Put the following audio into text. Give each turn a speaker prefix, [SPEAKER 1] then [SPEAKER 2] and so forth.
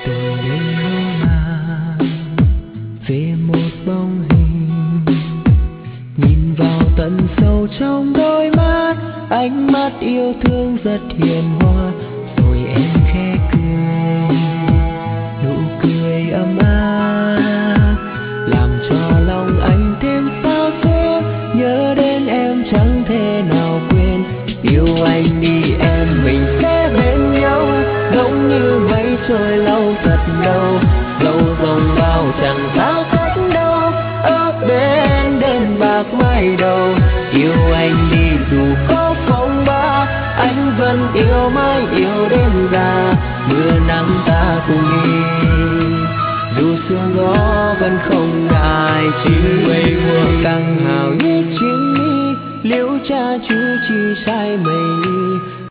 [SPEAKER 1] từng đêm mơ màng về một bóng hình, nhìn vào tận sâu trong đôi mắt, ánh mắt yêu thương rất hiền hòa. Rồi em khẽ cười, nụ cười ấm áp làm cho lòng anh thêm sao xuyến. Nhớ đến em chẳng thể nào quên, yêu anh đi em, mình sẽ bên nhau giống như mây trôi lâu thật lâu. Lâu dòng bao chẳng sao cách đâu, ước đến đêm bạc mai đầu. Yêu anh đi dù có phong ba, anh vẫn yêu mãi yêu đến già. Mưa nắng ta cùng đi, dù sương gió vẫn không ngại chi. Quê hương càng hào như chiến mi, liễu cha chú chi sai mây.